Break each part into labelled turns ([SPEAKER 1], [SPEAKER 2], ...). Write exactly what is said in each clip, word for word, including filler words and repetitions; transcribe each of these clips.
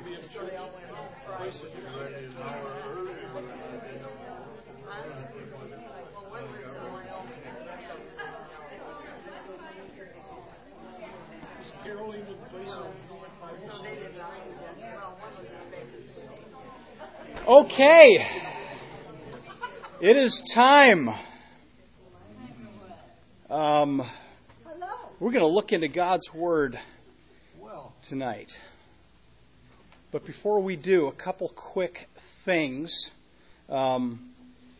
[SPEAKER 1] Okay, it is time. Um, we're going to look into God's Word tonight. But before we do, a couple quick things. Um,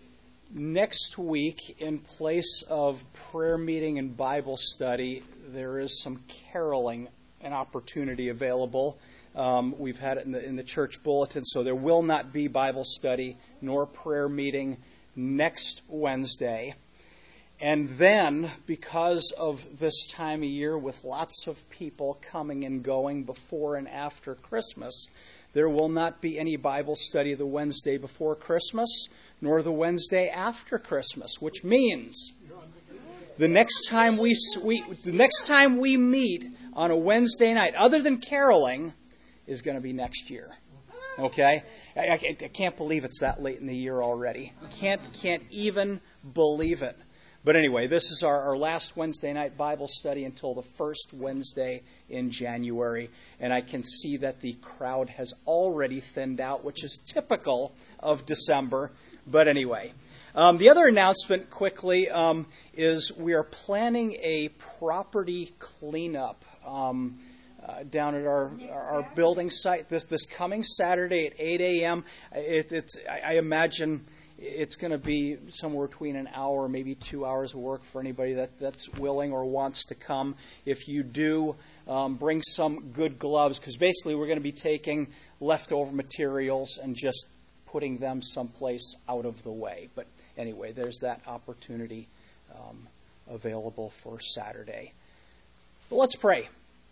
[SPEAKER 1] next week, in place of prayer meeting and Bible study, there is some caroling an opportunity available. Um, we've had it in the, in the church bulletin, so there will not be Bible study nor prayer meeting next Wednesday. And then, because of this time of year with lots of people coming and going before and after Christmas, there will not be any Bible study the Wednesday before Christmas, nor the Wednesday after Christmas, which means the next time we, we the next time we meet on a Wednesday night, other than caroling, is going to be next year. Okay? I, I, I can't believe it's that late in the year already. Can't can't even believe it. But anyway, this is our, our last Wednesday night Bible study until the first Wednesday in January. And I can see that the crowd has already thinned out, which is typical of December. But anyway, um, the other announcement quickly um, is we are planning a property cleanup um Uh, down at our our building site this this coming Saturday at eight a.m. It, it's I, I imagine it's going to be somewhere between an hour, maybe two hours of work for anybody that, that's willing or wants to come. If you do, um, bring some good gloves, because basically we're going to be taking leftover materials and just putting them someplace out of the way. But anyway, there's that opportunity um, available for Saturday. But let's pray.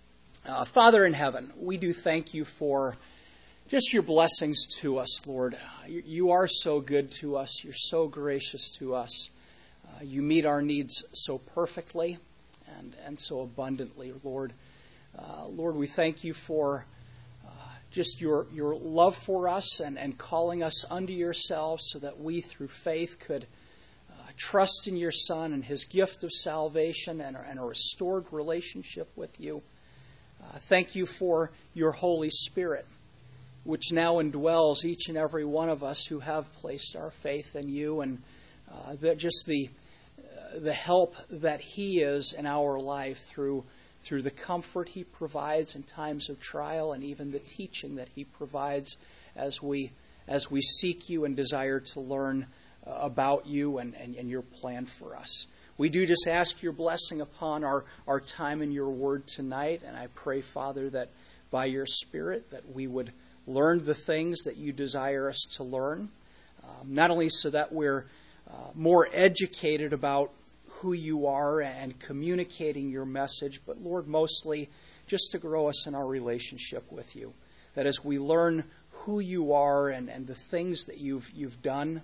[SPEAKER 1] Uh, Father in heaven, we do thank you for just your blessings to us, Lord. You, you are so good to us. You're so gracious to us. Uh, you meet our needs so perfectly and, and so abundantly, Lord. Uh, Lord, we thank you for uh, just your, your love for us and, and calling us unto yourself so that we, through faith, could uh, trust in your Son and his gift of salvation and, and a restored relationship with you. Uh, thank you for your Holy Spirit, which now indwells each and every one of us who have placed our faith in you, and uh, that just the uh, the help that he is in our life through through the comfort he provides in times of trial, and even the teaching that he provides as we as we seek you and desire to learn uh, about you and, and, and your plan for us. We do just ask your blessing upon our, our time in your word tonight. And I pray, Father, that by your Spirit that we would learn the things that you desire us to learn. Um, not only so that we're uh, more educated about who you are and communicating your message, but Lord, mostly just to grow us in our relationship with you. That as we learn who you are and, and the things that you've you've done,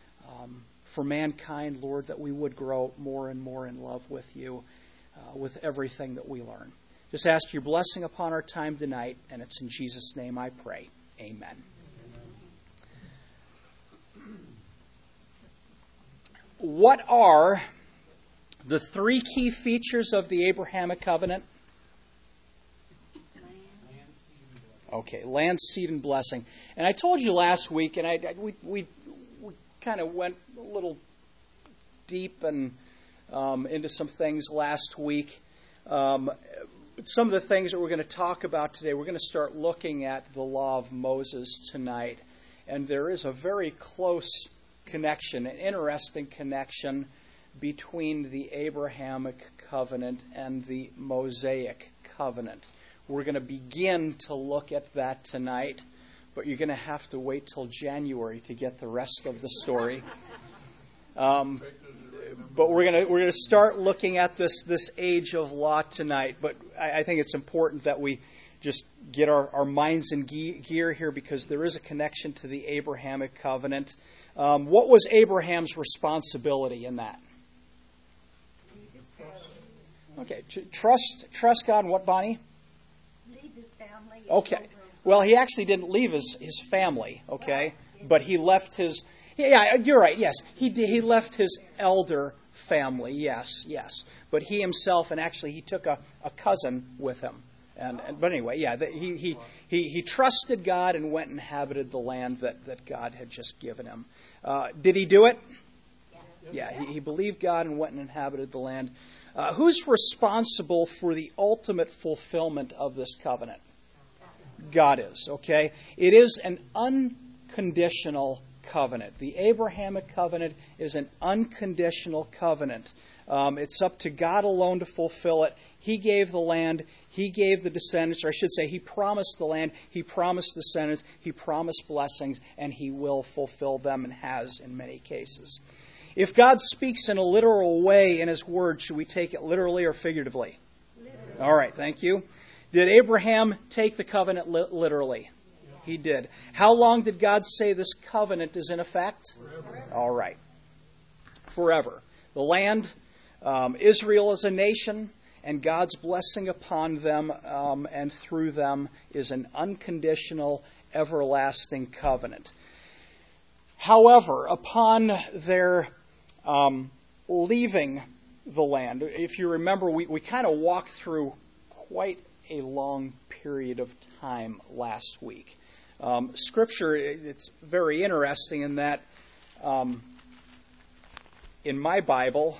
[SPEAKER 1] um, for mankind, Lord, that we would grow more and more in love with you, uh, with everything that we learn. Just ask your blessing upon our time tonight, and it's in Jesus' name I pray. Amen. What are the three key features of the Abrahamic covenant? Okay, land, seed, and blessing. And I told you last week, and I, I we we. kind of went a little deep and um, into some things last week. Um, but some of the things that we're going to talk about today, we're going to start looking at the law of Moses tonight. And there is a very close connection, an interesting connection between the Abrahamic covenant and the Mosaic covenant. We're going to begin to look at that tonight. But you're going to have to wait till January to get the rest of the story. Um, but we're going to we're going to start looking at this this age of law tonight. But I, I think it's important that we just get our, our minds in gear here, because there is a connection to the Abrahamic covenant. Um, what was Abraham's responsibility in that? Okay, trust trust God and what, Bonnie?
[SPEAKER 2] Lead his family.
[SPEAKER 1] Okay. Well, he actually didn't leave his, his family, okay? But he left his, yeah, you're right, yes. He he left his elder family, yes, yes. But he himself, and actually he took a, a cousin with him. And, and But anyway, yeah, the, he, he, he, he trusted God and went and inhabited the land that, that God had just given him. Uh, did he do it? Yeah, he, he believed God and went and inhabited the land. Uh, who's responsible for the ultimate fulfillment of this covenant? God is, okay? It is an unconditional covenant. The Abrahamic covenant is an unconditional covenant. Um, it's up to God alone to fulfill it. He gave the land. He gave the descendants, or I should say, he promised the land. He promised the descendants. He promised blessings, and he will fulfill them and has in many cases. If God speaks in a literal way in his word, should we take it literally or figuratively? Literally. All right, thank you. Did Abraham take the covenant li- literally? Yeah. He did. How long did God say this covenant is in effect? Forever. All right. Forever. The land, um, Israel as a nation, and God's blessing upon them um, and through them is an unconditional, everlasting covenant. However, upon their um, leaving the land, if you remember, we, we kind of walked through quite a long period of time last week. Um, scripture, it's very interesting in that um, in my Bible,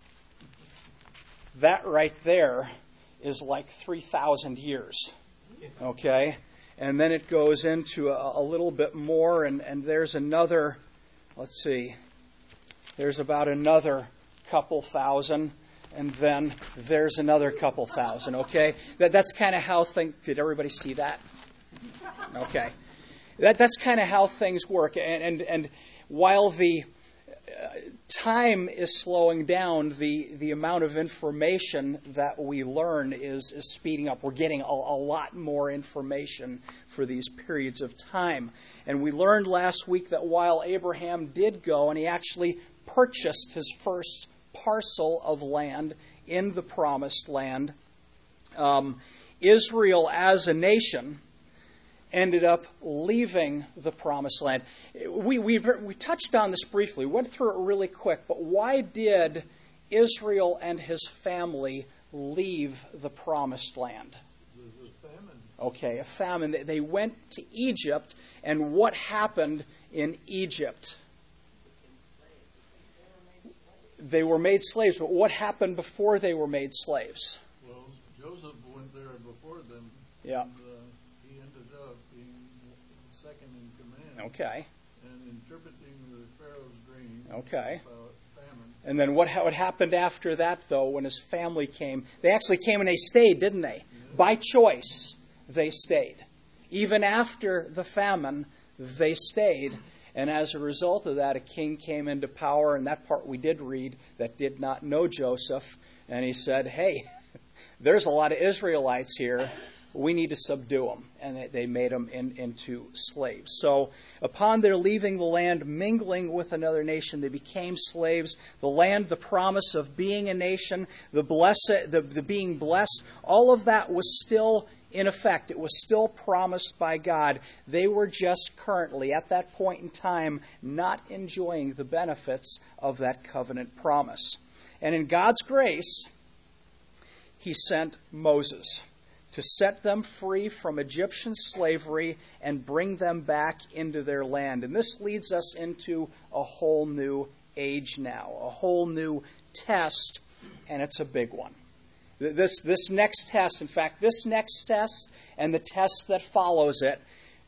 [SPEAKER 1] that right there is like three thousand years, okay? And then it goes into a, a little bit more, and, and there's another, let's see, there's about another couple thousand, and then there's another couple thousand, okay? That That's kind of how things, did everybody see that? Okay. That That's kind of how things work, and, and, and while the time is slowing down, the, the amount of information that we learn is, is speeding up. We're getting a, a lot more information for these periods of time. And we learned last week that while Abraham did go, and he actually purchased his first parcel of land in the promised land, um, Israel as a nation ended up leaving the promised land. We we we touched on this briefly, went through it really quick, but why did Israel and his family leave the promised land?
[SPEAKER 2] It was a famine.
[SPEAKER 1] Okay, a famine. They went to Egypt, and what happened in Egypt? They were made slaves, but what happened before they were made slaves?
[SPEAKER 2] Well, Joseph went there before them.
[SPEAKER 1] Yeah.
[SPEAKER 2] And, uh, he ended up being second in command.
[SPEAKER 1] Okay.
[SPEAKER 2] And interpreting the Pharaoh's dream.
[SPEAKER 1] Okay.
[SPEAKER 2] About famine.
[SPEAKER 1] And then what, what happened after that, though, when his family came? They actually came and they stayed, didn't they? Yeah. By choice, they stayed. Even after the famine, they stayed. And as a result of that, a king came into power, and that part we did read, that did not know Joseph. And he said, hey, there's a lot of Israelites here. We need to subdue them. And they made them in, into slaves. So upon their leaving the land, mingling with another nation, they became slaves. The land, the promise of being a nation, the, blessed, the, the being blessed, all of that was still in effect. It was still promised by God. They were just currently, at that point in time, not enjoying the benefits of that covenant promise. And in God's grace, he sent Moses to set them free from Egyptian slavery and bring them back into their land. And this leads us into a whole new age now, a whole new test, and it's a big one. This this next test, in fact, this next test and the test that follows it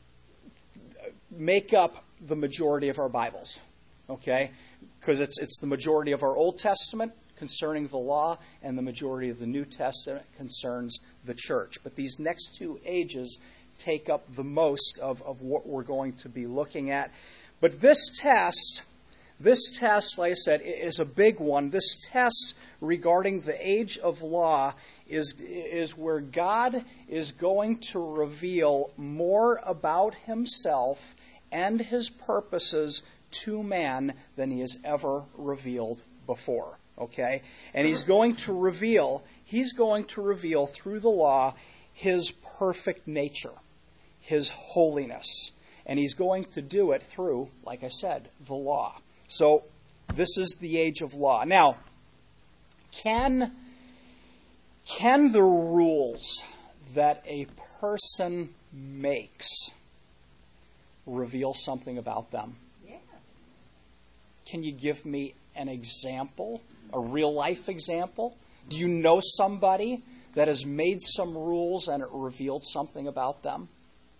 [SPEAKER 1] make up the majority of our Bibles, okay? Because it's it's the majority of our Old Testament concerning the law, and the majority of the New Testament concerns the church. But these next two ages take up the most of, of what we're going to be looking at. But this test, this test, like I said, is a big one. This test regarding the age of law is, is where God is going to reveal more about himself and his purposes to man than he has ever revealed before. Okay? And he's going to reveal, he's going to reveal through the law his perfect nature. his holiness. And he's going to do it through, like I said, the law. So this is the age of law. Now, can, can the rules that a person makes reveal something about them?
[SPEAKER 3] Yeah.
[SPEAKER 1] Can you give me an example, a real-life example? Do you know somebody that has made some rules and it revealed something about them?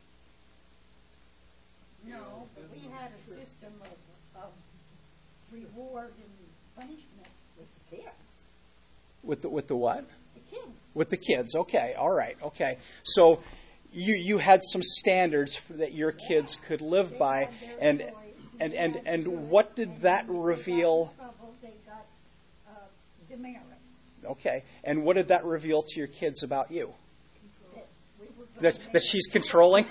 [SPEAKER 3] No, but we had a system of, of reward and punishment with the kids.
[SPEAKER 1] With the, with the what?
[SPEAKER 3] The kids.
[SPEAKER 1] With the kids. Okay, all right, okay. So you you had some standards that your kids could live by, and and and and what did that reveal?
[SPEAKER 3] They got uh, demerits.
[SPEAKER 1] Okay, and what did that reveal to your kids about you?
[SPEAKER 3] That, we were
[SPEAKER 1] That that she's controlling.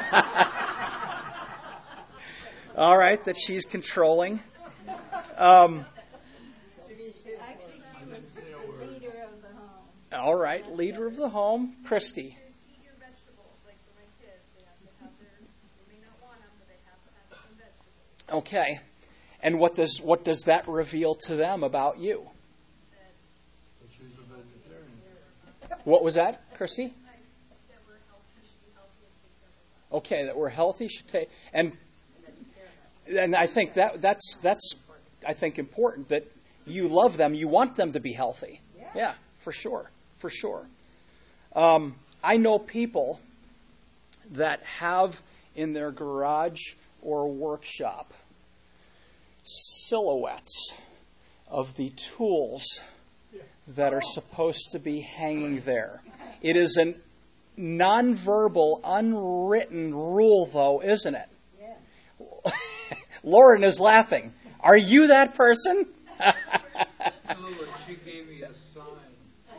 [SPEAKER 1] All right, that she's controlling. Um,
[SPEAKER 3] Actually, she was the leader of the home.
[SPEAKER 1] all right, leader of the home, Christy.
[SPEAKER 4] Eat your vegetables, like for my kids. They have to have their, they may not want them, but they have to have some vegetables.
[SPEAKER 1] Okay, and what does what does that reveal to them about you?
[SPEAKER 2] But she's a vegetarian.
[SPEAKER 1] What was that, Christy?
[SPEAKER 4] That we're healthy, should be healthy and take care of our body.
[SPEAKER 1] Okay, that we're healthy should take, and and I think that that's that's I think important that you love them, you want them to be healthy. Yeah, for sure, for sure. Um, I know people that have in their garage or workshop silhouettes of the tools that are supposed to be hanging there. It is a nonverbal, unwritten rule, though, isn't it?
[SPEAKER 3] Yeah.
[SPEAKER 1] Lauren is laughing. Are you that person?
[SPEAKER 2] No, but she gave me a sign.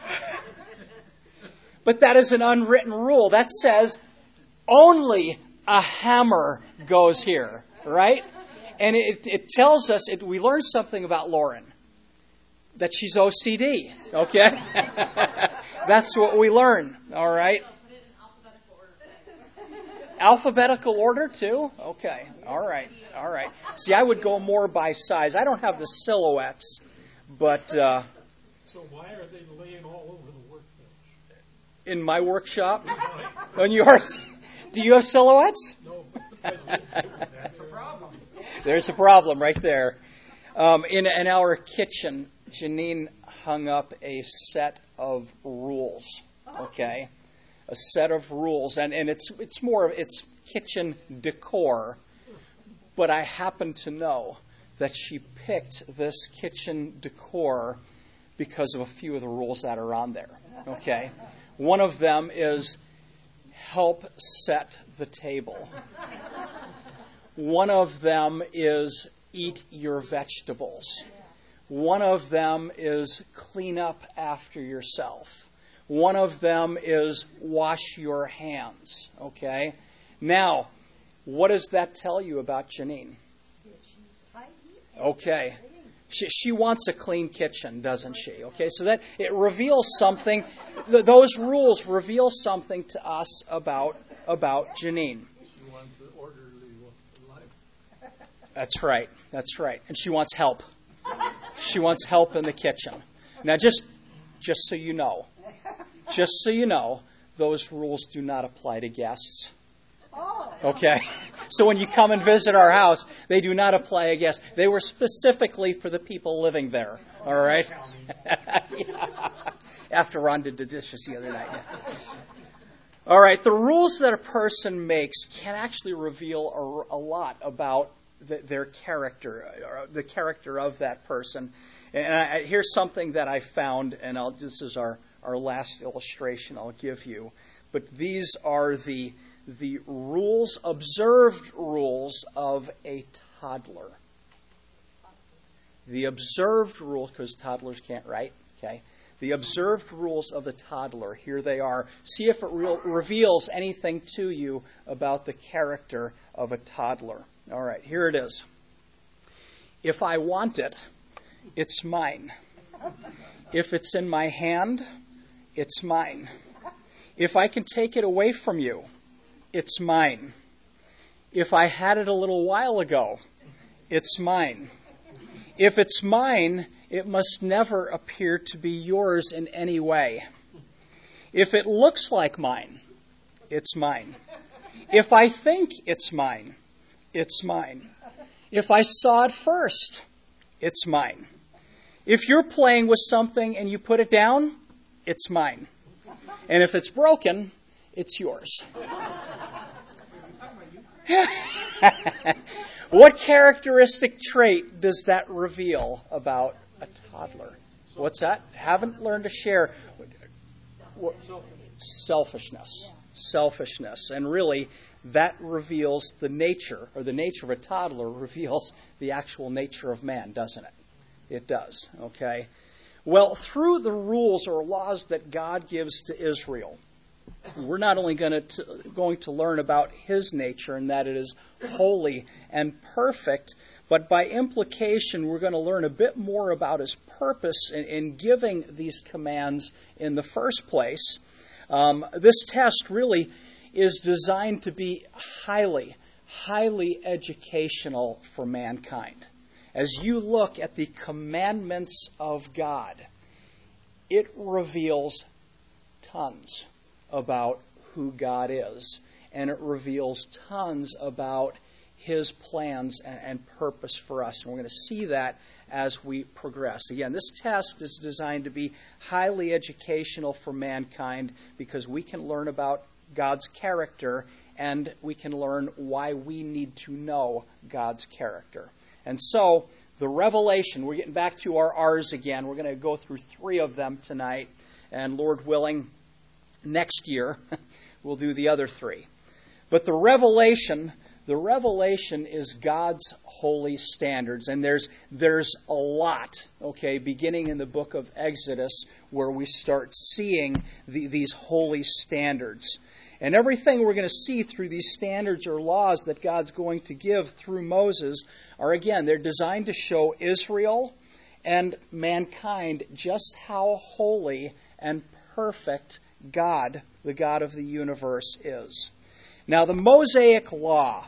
[SPEAKER 1] But that is an unwritten rule. That says only a hammer goes here, right? And it, it tells us, it, we learned something about Lauren, that she's O C D, okay? That's what we learn, all right? Alphabetical order, too? Okay, all right, all right. See, I would go more by size. I don't have the silhouettes, but uh,
[SPEAKER 5] So why are they laying all over the workbench?
[SPEAKER 1] in my workshop, on yours, do you have silhouettes?
[SPEAKER 5] No, that's a problem.
[SPEAKER 1] There's a problem right there. Um, in, in our kitchen, Janine hung up a set of rules, okay? A set of rules, and, and it's it's more of it's kitchen decor, but I happen to know that she picked this kitchen decor because of a few of the rules that are on there, okay? One of them is help set the table. One of them is eat your vegetables. One of them is clean up after yourself. One of them is wash your hands, okay? Now, what does that tell you about Janine? Okay. She, she wants a clean kitchen, doesn't she? Okay, so that it reveals something. Th- those rules reveal something to us about, about Janine.
[SPEAKER 2] She wants an orderly life.
[SPEAKER 1] That's right. That's right. And she wants help. She wants help in the kitchen. Now, just just so you know, just so you know, those rules do not apply to guests. Okay? So when you come and visit our house, they do not apply to guests. They were specifically for the people living there. All right? Yeah. After Ron did the dishes the other night. Yeah. All right. The rules that a person makes can actually reveal a, a lot about the, their character, or the character of that person. And I, here's something that I found, and I'll, this is our, our last illustration I'll give you. But these are the the rules, observed rules of a toddler. The observed rules, because toddlers can't write, okay? The observed rules of the toddler, here they are. See if it re- reveals anything to you about the character of a toddler. All right, here it is. If I want it, it's mine. If it's in my hand, it's mine. If I can take it away from you, it's mine. If I had it a little while ago, it's mine. If it's mine, it must never appear to be yours in any way. If it looks like mine, it's mine. If I think it's mine, it's mine. If I saw it first, it's mine. If you're playing with something and you put it down, it's mine. And if it's broken, it's yours. What characteristic trait does that reveal about a toddler? What's that? Haven't learned to share. Selfishness. Selfishness. And really, that reveals the nature, or the nature of a toddler reveals the actual nature of man, doesn't it? It does, okay? Well, through the rules or laws that God gives to Israel, we're not only going to, going to learn about his nature and that it is holy and perfect, but by implication, we're going to learn a bit more about his purpose in, in giving these commands in the first place. Um, this test really is designed to be highly, highly educational for mankind. As you look at the commandments of God, it reveals tons about who God is, and it reveals tons about his plans and, and purpose for us. And we're going to see that as we progress. Again, this test is designed to be highly educational for mankind because we can learn about God's character and we can learn why we need to know God's character. And so, the revelation, we're getting back to our R's again. We're going to go through three of them tonight. And Lord willing, next year, we'll do the other three. But the revelation, the revelation is God's holy standards. And there's there's a lot, okay, beginning in the book of Exodus, where we start seeing the, these holy standards. And everything we're going to see through these standards or laws that God's going to give through Moses are, again, they're designed to show Israel and mankind just how holy and perfect God, the God of the universe, is. Now, the Mosaic Law.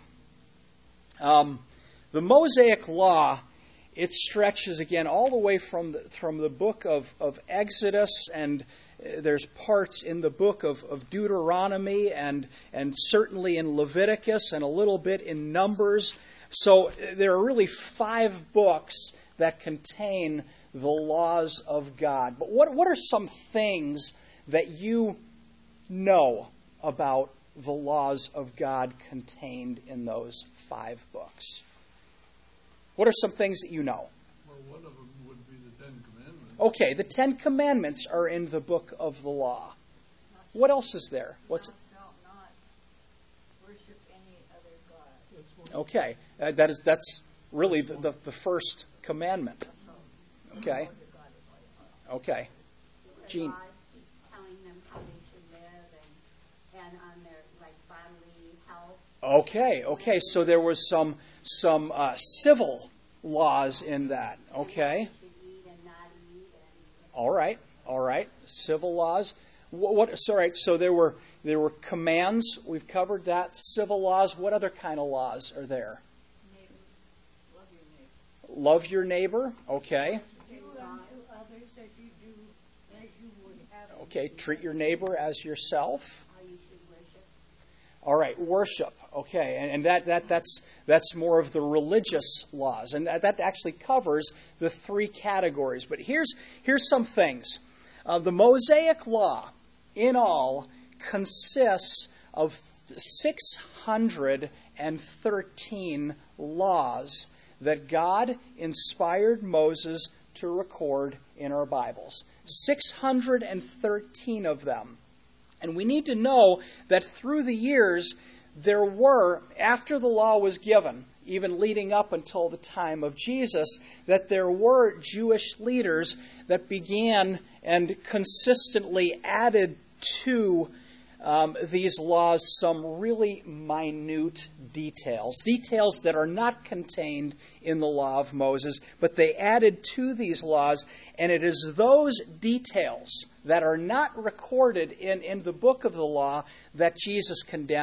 [SPEAKER 1] Um, the Mosaic Law, it stretches, again, all the way from the, from the book of, of Exodus, and there's parts in the book of, of Deuteronomy and, and certainly in Leviticus and a little bit in Numbers. So there are really five books that contain the laws of God. But what, what are some things that you know about the laws of God contained in those five books? What are some things that you know?
[SPEAKER 2] Well, one of them would be the Ten Commandments.
[SPEAKER 1] Okay, the Ten Commandments are in the book of the law. What else is there? What's
[SPEAKER 3] Thou shalt not worship any other god.
[SPEAKER 1] okay? Uh, that is that's really the, the the first commandment. Okay. Okay. Jean.
[SPEAKER 6] God telling them how they should live and, and on their like bodily health.
[SPEAKER 1] Okay. Okay. So there was some some uh, civil laws in that. Okay. All right, all right. Civil laws. What? what sorry. So there were there were commands. We've covered that. Civil laws. What other kind of laws are there?
[SPEAKER 3] Neighbor. Love your neighbor.
[SPEAKER 1] Love your neighbor. Okay.
[SPEAKER 3] Do unto others as you do, as you would have them
[SPEAKER 1] Okay.
[SPEAKER 3] do.
[SPEAKER 1] Treat your neighbor as yourself.
[SPEAKER 6] How you should worship.
[SPEAKER 1] All right. Worship. Okay. And, and that that that's that's more of the religious laws, and that, that actually covers the three categories. But here's here's some things. Uh, the Mosaic Law, in all, consists of six hundred thirteen laws that God inspired Moses to record in our Bibles. six hundred thirteen of them. And we need to know that through the years, there were, after the law was given, even leading up until the time of Jesus, that there were Jewish leaders that began and consistently added to um, these laws some really minute details. Details that are not contained in the law of Moses, but they added to these laws, and it is those details that are not recorded in, in the book of the law that Jesus condemned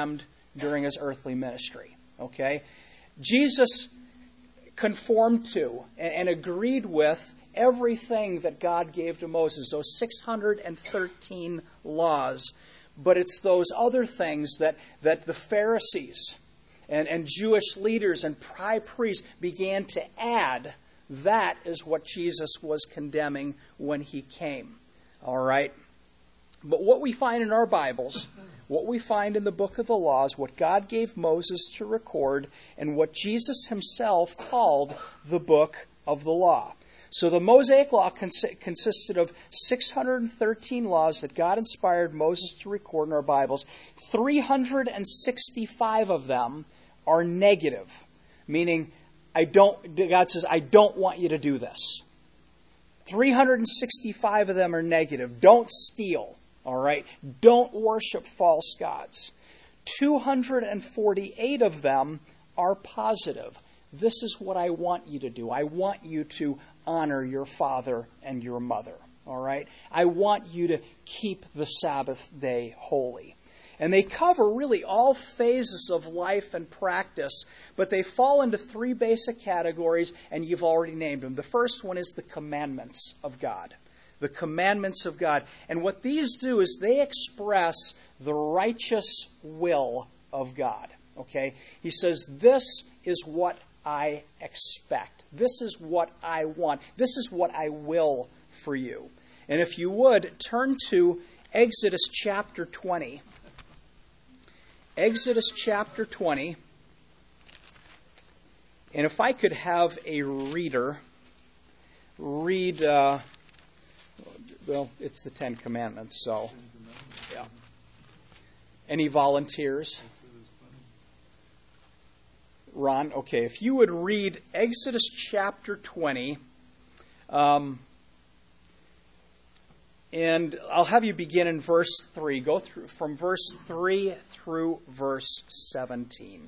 [SPEAKER 1] during his earthly ministry. Okay? Jesus conformed to and, and agreed with everything that God gave to Moses, those six hundred thirteen laws. But it's those other things that, that the Pharisees and, and Jewish leaders and high priests began to add. That is what Jesus was condemning when he came. All right? But what we find in our Bibles, what we find in the book of the laws, what God gave Moses to record, and what Jesus himself called the book of the law. So the Mosaic Law cons- consisted of six hundred thirteen laws that God inspired Moses to record in our Bibles. three hundred sixty-five of them are negative, meaning I don't. God says, I don't want you to do this. three hundred sixty-five of them are negative. Don't steal, all right? Don't worship false gods. two hundred forty-eight of them are positive. This is what I want you to do. I want you to honor your father and your mother. All right? I want you to keep the Sabbath day holy. And they cover really all phases of life and practice, but they fall into three basic categories, and you've already named them. The first one is the commandments of God. The commandments of God. And what these do is they express the righteous will of God. Okay? He says, this is what I expect. This is what I want. This is what I will for you. And if you would, turn to Exodus chapter twenty. Exodus chapter twenty. And if I could have a reader read, uh, well, it's the Ten Commandments, so, yeah. Any volunteers? Ron, okay, if you would read Exodus chapter twenty, um, and I'll have you begin in verse three. Go through from verse three through verse seventeen.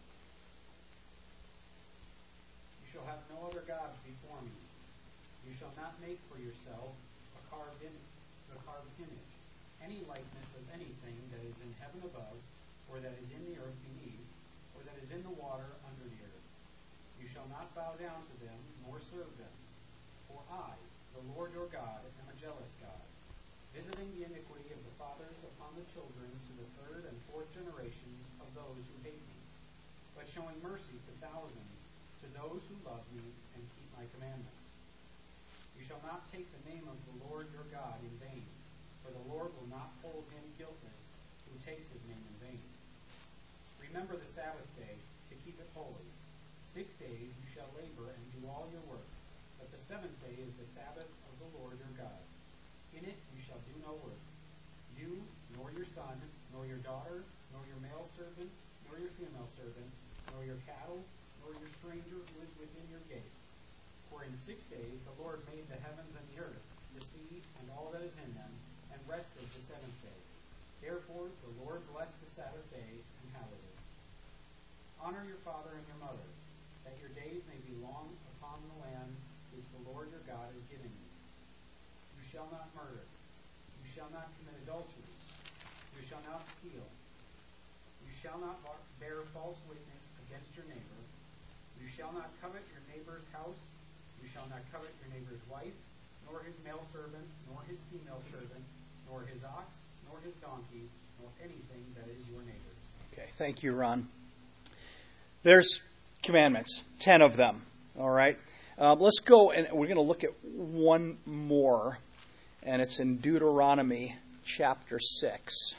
[SPEAKER 7] You shall have no other gods before me. You shall not make for yourself a carved, in, a carved image, any likeness of anything that is in heaven above, or that is in the earth beneath, or that is in the water under the earth. You shall not bow down to them, nor serve them. For I, the Lord your God, am a jealous God, visiting the iniquity of the fathers upon the children to the third and fourth generations of those who hate me, but showing mercy to thousands, to those who love me and keep my commandments. You shall not take the name of the Lord your God in vain, for the Lord will not hold him guiltless who takes his name in vain. Remember the Sabbath day to keep it holy. Six days you shall labor and do all your work, but the seventh day is the Sabbath of the Lord your God. In it you shall do no work, you, nor your son, nor your daughter, nor your male servant, nor your female servant, nor your cattle, nor your stranger who is within your gates. For in six days the Lord made the heavens and the earth, the sea, and all that is in them, and rested the seventh day. Therefore the Lord blessed the Sabbath day and hallowed it. Honor your father and your mother, that your days may be long upon the land which the Lord your God is giving you. You shall not murder. You shall not commit adultery. You shall not steal. You shall not bear false witness against your neighbor. You shall not covet your neighbor's house. You shall not covet your neighbor's wife, nor his male servant, nor his female servant, nor his ox, nor his donkey, nor anything that is your neighbor's.
[SPEAKER 1] Okay, thank you, Ron. There's commandments, ten of them, all right? Uh, let's go, and we're going to look at one more, and it's in Deuteronomy chapter six.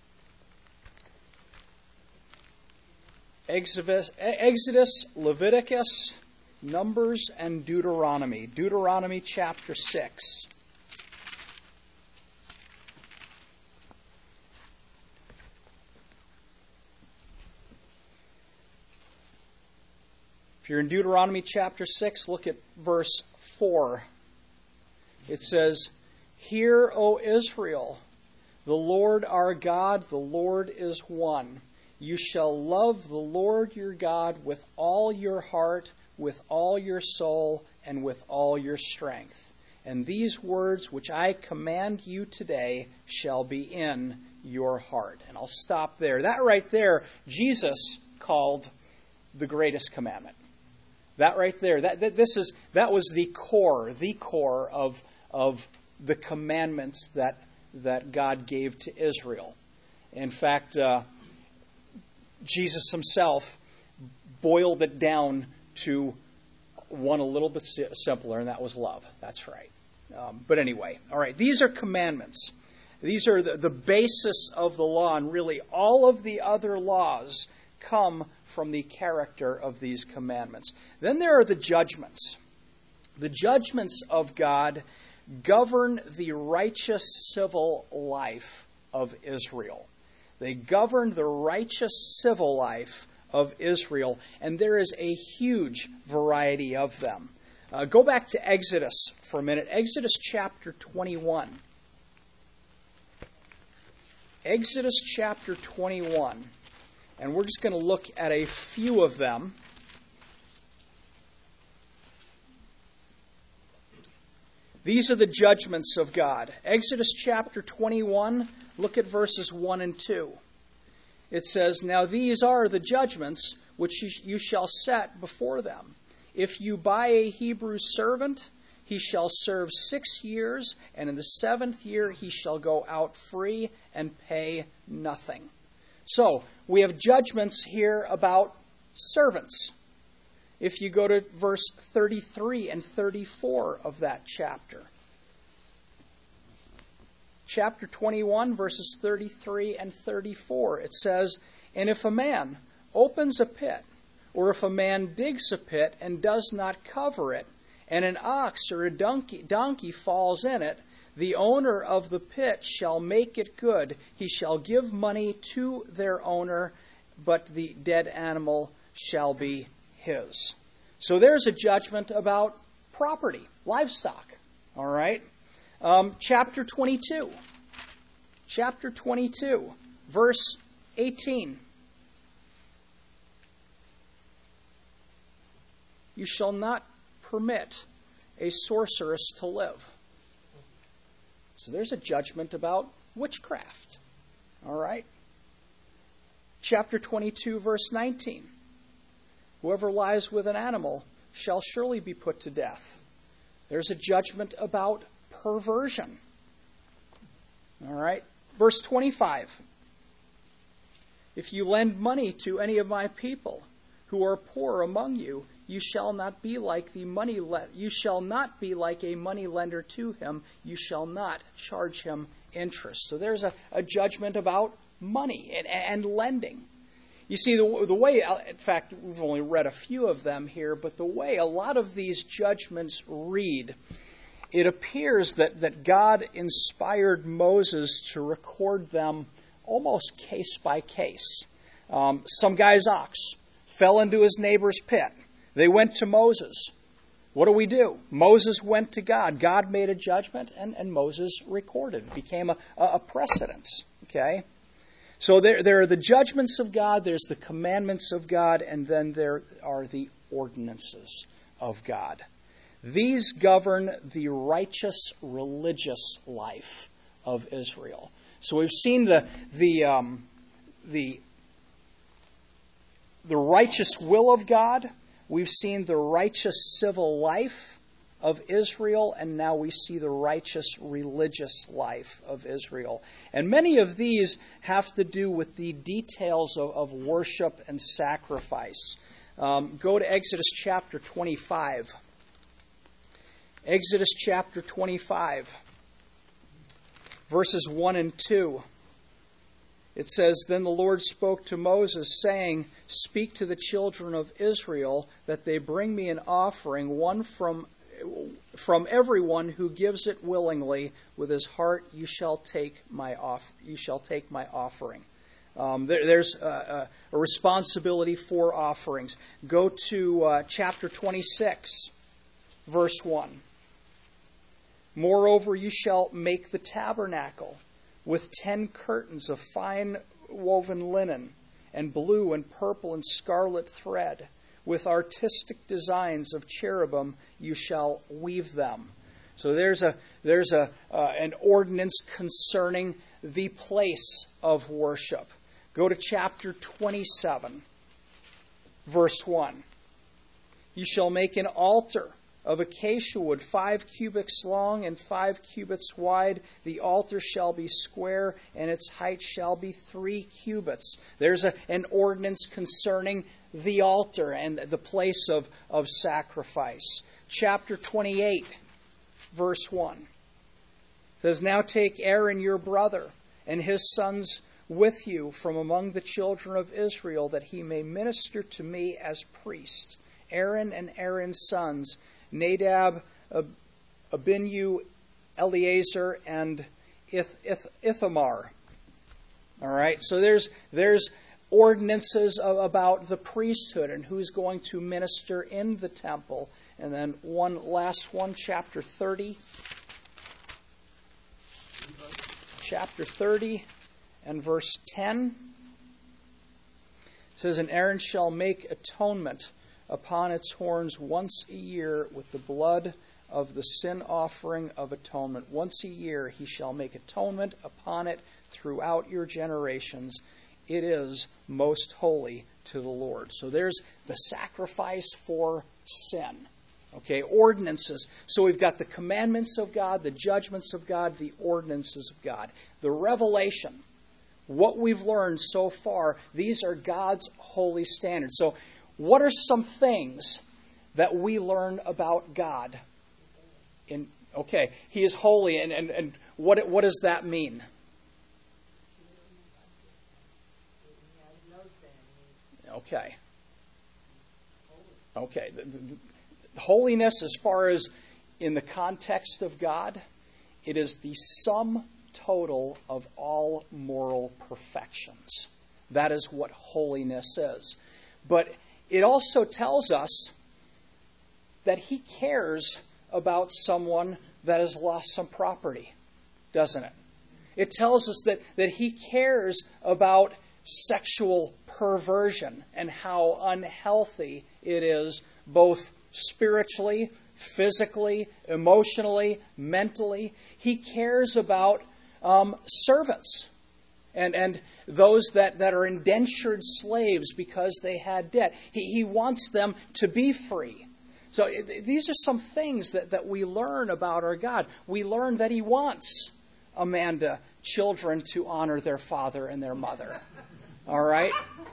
[SPEAKER 1] Exodus, Exodus, Leviticus, Numbers, and Deuteronomy. Deuteronomy chapter six. If you're in Deuteronomy chapter six, look at verse four. It says, "Hear, O Israel, the Lord our God, the Lord is one. You shall love the Lord your God with all your heart, with all your soul, and with all your strength. And these words which I command you today shall be in your heart. And I'll stop there. That right there, Jesus called the greatest commandment. That right there, that, that this is that was the core, the core of of the commandments that that God gave to Israel. In fact, uh, Jesus himself boiled it down to one a little bit simpler, and that was love. That's right. Um, but anyway, all right, these are commandments. These are the, the basis of the law, and really all of the other laws come from the character of these commandments. Then there are the judgments. The judgments of God govern the righteous civil life of Israel. They govern the righteous civil life of Israel, and there is a huge variety of them. Uh, go back to Exodus for a minute. Exodus chapter twenty-one. Exodus chapter twenty-one. And we're just going to look at a few of them. These are the judgments of God. Exodus chapter twenty-one, look at verses one and two. It says, "Now these are the judgments which you shall set before them. If you buy a Hebrew servant, he shall serve six years, and in the seventh year he shall go out free and pay nothing." So, we have judgments here about servants. If you go to verse thirty-three and thirty-four of that chapter. Chapter twenty-one, verses thirty-three and thirty-four, it says, "And if a man opens a pit, or if a man digs a pit and does not cover it, and an ox or a donkey, donkey falls in it, the owner of the pit shall make it good. He shall give money to their owner, but the dead animal shall be his." So there's a judgment about property, livestock. All right? Um, chapter twenty-two. Chapter twenty-two, verse eighteen. "You shall not permit a sorceress to live." So there's a judgment about witchcraft. All right? Chapter twenty-two, verse nineteen. "Whoever lies with an animal shall surely be put to death." There's a judgment about perversion. All right? Verse twenty-five. "If you lend money to any of my people who are poor among you, you shall not be like the money le- you shall not be like a money lender to him. You shall not charge him interest." So there's a, a judgment about money and, and lending. You see, the, the way, in fact, we've only read a few of them here, but the way a lot of these judgments read, it appears that, that God inspired Moses to record them almost case by case. Um, some guy's ox fell into his neighbor's pit. They went to Moses. What do we do? Moses went to God. God made a judgment, and, and Moses recorded. It became a, a precedence. Okay? So there, there are the judgments of God, there's the commandments of God, and then there are the ordinances of God. These govern the righteous religious life of Israel. So we've seen the the um, the the righteous will of God. We've seen the righteous civil life of Israel, and now we see the righteous religious life of Israel. And many of these have to do with the details of, of worship and sacrifice. Um, go to Exodus chapter twenty-five. Exodus chapter twenty-five, verses one and two. It says, "Then the Lord spoke to Moses, saying, Speak to the children of Israel, that they bring me an offering, one from from everyone who gives it willingly. With his heart you shall take my off you shall take my offering." Um, there, there's a, a responsibility for offerings. Go to uh, chapter twenty-six, verse one. "Moreover, you shall make the tabernacle with ten curtains of fine woven linen, and blue and purple and scarlet thread. With artistic designs of cherubim you shall weave them." So there's a there's a uh, an ordinance concerning the place of worship. Go to chapter twenty-seven, verse one. You shall make an altar of acacia wood, five cubits long and five cubits wide. The altar shall be square, and its height shall be three cubits. There's a, an ordinance concerning the altar and the place of, of sacrifice. Chapter twenty-eight, verse one. It says, now take Aaron your brother and his sons with you from among the children of Israel, that he may minister to me as priest. Aaron and Aaron's sons, Nadab, Abihu, Eleazar, and Ith- Ith- Ithamar. All right, so there's there's ordinances of, about the priesthood and who's going to minister in the temple. And then one last one, chapter thirty. Chapter thirty and verse ten. It says, and Aaron shall make atonement upon its horns once a year with the blood of the sin offering of atonement. Once a year he shall make atonement upon it throughout your generations. It is most holy to the Lord. So there's the sacrifice for sin. Okay, ordinances. So we've got the commandments of God, the judgments of God, the ordinances of God. The revelation, what we've learned so far, these are God's holy standards. So what are some things that we learn about God? In okay, He is holy, and, and, and what what does that mean? Okay. Okay. The, the, the holiness, as far as in the context of God, it is the sum total of all moral perfections. That is what holiness is. But it also tells us that He cares about someone that has lost some property, doesn't it? It tells us that, that He cares about sexual perversion and how unhealthy it is, both spiritually, physically, emotionally, mentally. He cares about um, servants and, and those that, that are indentured slaves because they had debt. He, he wants them to be free. So it, these are some things that, that we learn about our God. We learn that He wants, Amanda, children to honor their father and their mother. All right?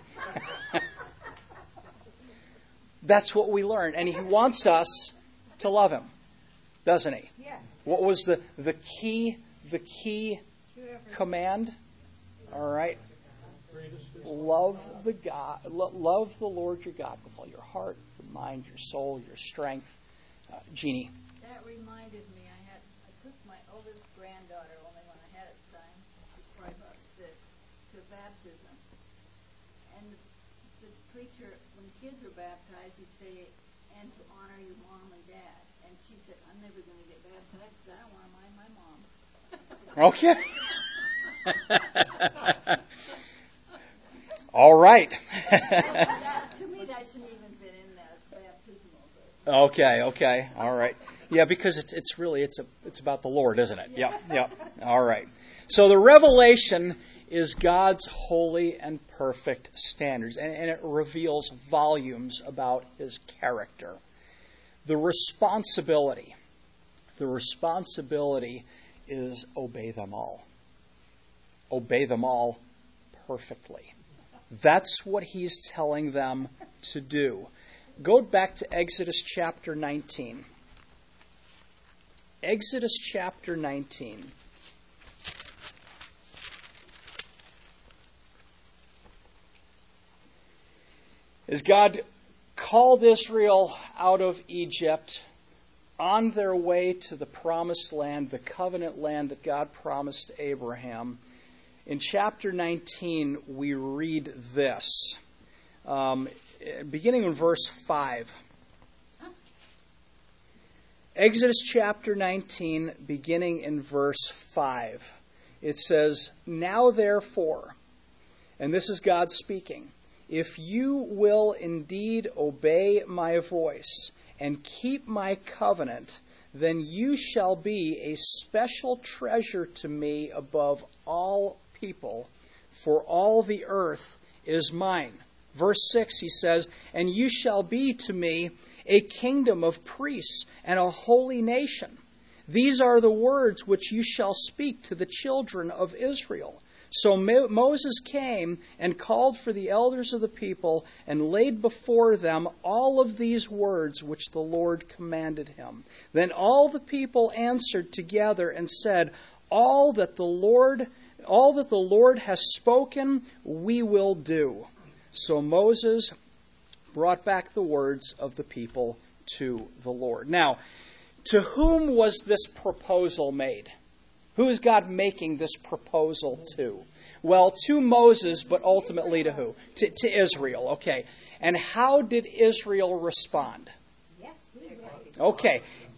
[SPEAKER 1] That's what we learn. And He wants us to love Him, doesn't He?
[SPEAKER 3] Yeah.
[SPEAKER 1] What was the, the key, the key command? All right? Love the God, lo- love the Lord your God with all your heart, your mind, your soul, your strength. Uh, Jeannie.
[SPEAKER 8] That reminded me, I had I took my oldest granddaughter, only when I had at the time, she's probably about six, to baptism. And the, the preacher, when kids were baptized, he'd say, and to honor your mom and dad. And she said, I'm never going to get baptized because I don't want to mind my mom.
[SPEAKER 1] Okay. All right.
[SPEAKER 8] That, to me, that shouldn't even been in that baptismal. But.
[SPEAKER 1] Okay, okay. All right. Yeah, because it's it's really it's a it's about the Lord, isn't it? Yep, yep. All right. So the revelation is God's holy and perfect standards, and, and it reveals volumes about His character. The responsibility, the responsibility is obey them all. Obey them all perfectly. That's what He's telling them to do. Go back to Exodus chapter nineteen. Exodus chapter nineteen. As God called Israel out of Egypt on their way to the promised land, the covenant land that God promised to Abraham, in chapter nineteen we read this, um, beginning in verse five. Exodus chapter nineteen, beginning in verse five. It says, now therefore, and this is God speaking, if you will indeed obey my voice and keep my covenant, then you shall be a special treasure to me above all people, for all the earth is mine. Verse six, he says, and you shall be to me a kingdom of priests and a holy nation. These are the words which you shall speak to the children of Israel. So Mo- Moses came and called for the elders of the people and laid before them all of these words which the Lord commanded him. Then all the people answered together and said, All that the Lord, all that the Lord has spoken, we will do. So Moses brought back the words of the people to the Lord. Now, to whom was this proposal made? Who is God making this proposal to? Well, to Moses, but ultimately to who? To, to Israel, okay. And how did Israel respond?
[SPEAKER 3] Yes, we will.
[SPEAKER 1] Okay.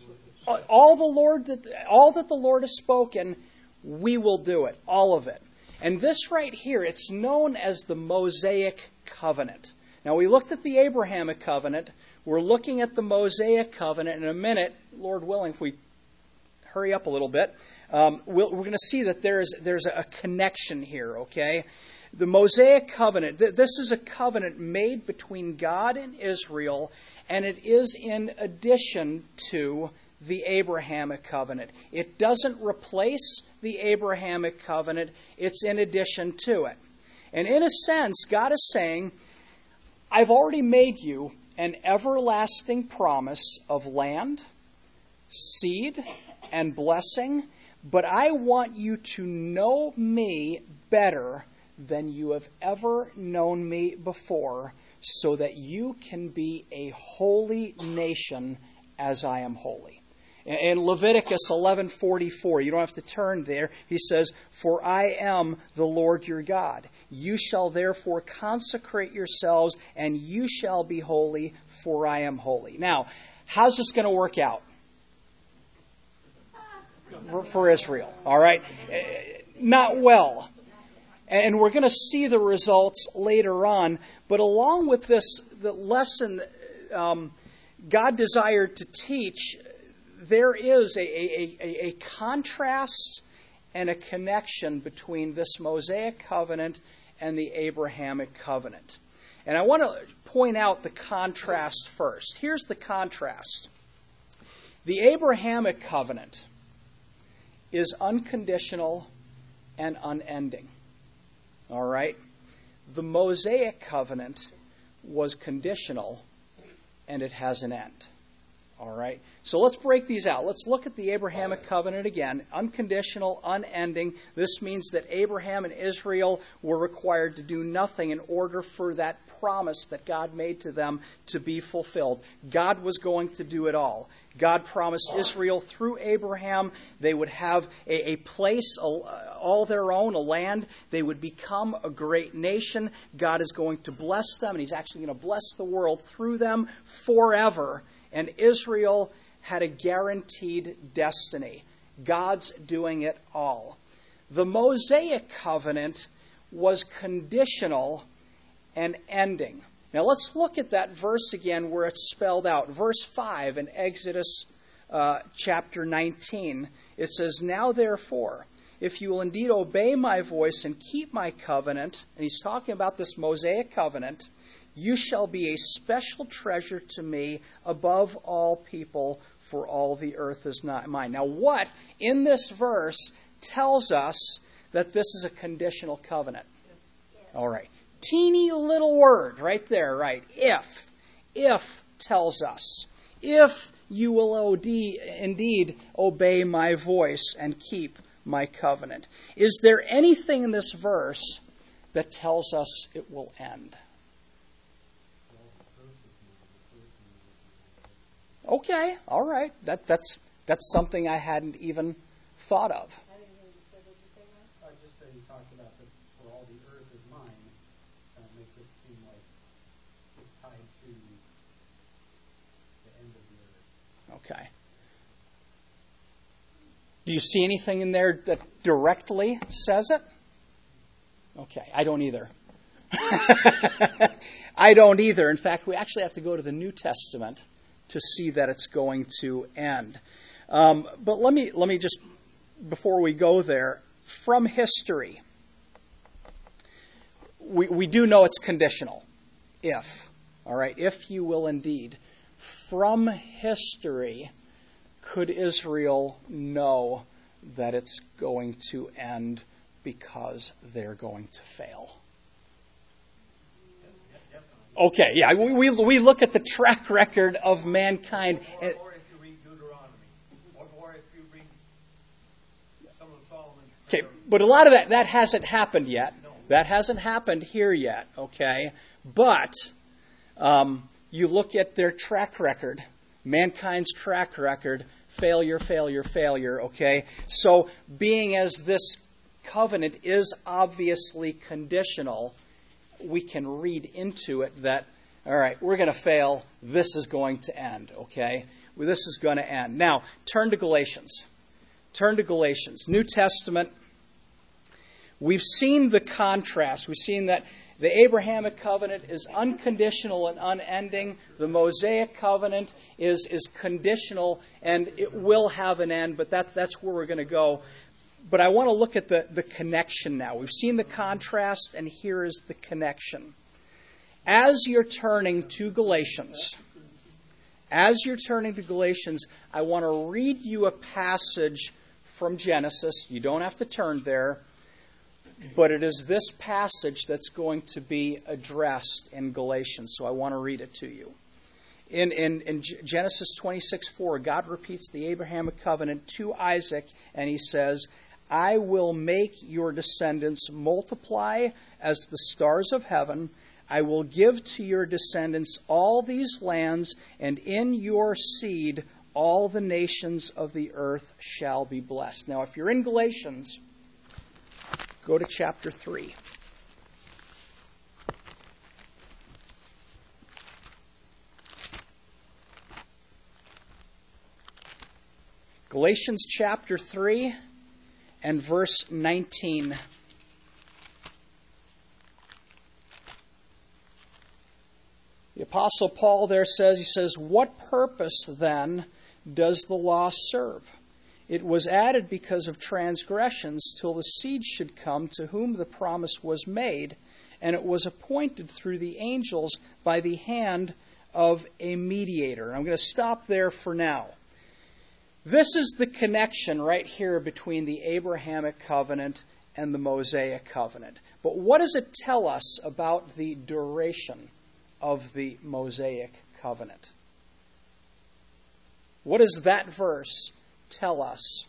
[SPEAKER 1] All the Lord that all that the Lord has spoken, we will do it. All of it. And this right here, it's known as the Mosaic covenant. Now, we looked at the Abrahamic covenant. We're looking at the Mosaic covenant in a minute, Lord willing, if we hurry up a little bit. Um, we'll, we're going to see that there's there's a connection here, okay? The Mosaic covenant, th- this is a covenant made between God and Israel, and it is in addition to the Abrahamic covenant. It doesn't replace the Abrahamic covenant, it's in addition to it. And in a sense, God is saying, I've already made you an everlasting promise of land, seed, and blessing, but I want you to know me better than you have ever known me before, so that you can be a holy nation as I am holy. In Leviticus eleven forty-four, you don't have to turn there, he says, For I am the Lord your God. You shall therefore consecrate yourselves, and you shall be holy, for I am holy. Now, how's this going to work out for, for Israel? All right? Not well. And we're going to see the results later on. But along with this, the lesson um, God desired to teach, there is a, a, a, a contrast and a connection between this Mosaic covenant and the Abrahamic covenant. And I want to point out the contrast first. Here's the contrast. The Abrahamic covenant is unconditional and unending. All right? The Mosaic covenant was conditional and it has an end. All right? So let's break these out. Let's look at the Abrahamic covenant again. Unconditional, unending. This means that Abraham and Israel were required to do nothing in order for that promise that God made to them to be fulfilled. God was going to do it all. God promised Israel through Abraham they would have a, a place a, all their own, a land. They would become a great nation. God is going to bless them, and he's actually going to bless the world through them forever. And Israel had a guaranteed destiny. God's doing it all. The Mosaic covenant was conditional and ending. Now let's look at that verse again where it's spelled out. Verse five in Exodus uh, chapter nineteen. It says, Now therefore, if you will indeed obey my voice and keep my covenant, and he's talking about this Mosaic covenant, you shall be a special treasure to me above all people, for all the earth is not mine. Now what in this verse tells us that this is a conditional covenant? All right. Teeny little word right there, right? If. If tells us. If you will indeed obey my voice and keep my covenant. Is there anything in this verse that tells us it will end? Okay, all right. That, that's that's something I hadn't even thought of.
[SPEAKER 7] I just that he talks about that for all the earth is mine, kind of makes it seem like it's tied to the end of the earth.
[SPEAKER 1] Okay. Do you see anything in there that directly says it? Okay, I don't either. I don't either. In fact, we actually have to go to the New Testament to see that it's going to end. Um, but let me let me just, before we go there, from history, we, we do know it's conditional. If, all right, if you will indeed. From history, could Israel know that it's going to end because they're going to fail? Okay, yeah, we, we, we look at the track record of mankind.
[SPEAKER 2] Or, or if you read Deuteronomy, or, or if you read some of Solomon's.
[SPEAKER 1] Okay, but a lot of that, that hasn't happened yet. That hasn't happened here yet, okay? But um, you look at their track record, mankind's track record, failure, failure, failure, okay? So being as this covenant is obviously conditional, we can read into it that, all right, we're going to fail. This is going to end, okay? Well, this is going to end. Now, turn to Galatians. Turn to Galatians. New Testament. We've seen the contrast. We've seen that the Abrahamic covenant is unconditional and unending. The Mosaic covenant is, is conditional and it will have an end, but that, that's where we're going to go. But I want to look at the, the connection now. We've seen the contrast, and here is the connection. As you're turning to Galatians, as you're turning to Galatians, I want to read you a passage from Genesis. You don't have to turn there, but it is this passage that's going to be addressed in Galatians, so I want to read it to you. In, in, in Genesis twenty-six four, God repeats the Abrahamic covenant to Isaac, and he says, I will make your descendants multiply as the stars of heaven. I will give to your descendants all these lands, and in your seed all the nations of the earth shall be blessed. Now, if you're in Galatians, go to chapter three. Galatians chapter three and verse nineteen. The Apostle Paul there says, he says, what purpose then does the law serve? It was added because of transgressions till the seed should come to whom the promise was made, and it was appointed through the angels by the hand of a mediator. I'm going to stop there for now. This is the connection right here between the Abrahamic covenant and the Mosaic covenant. But what does it tell us about the duration of the Mosaic covenant? What does that verse tell us?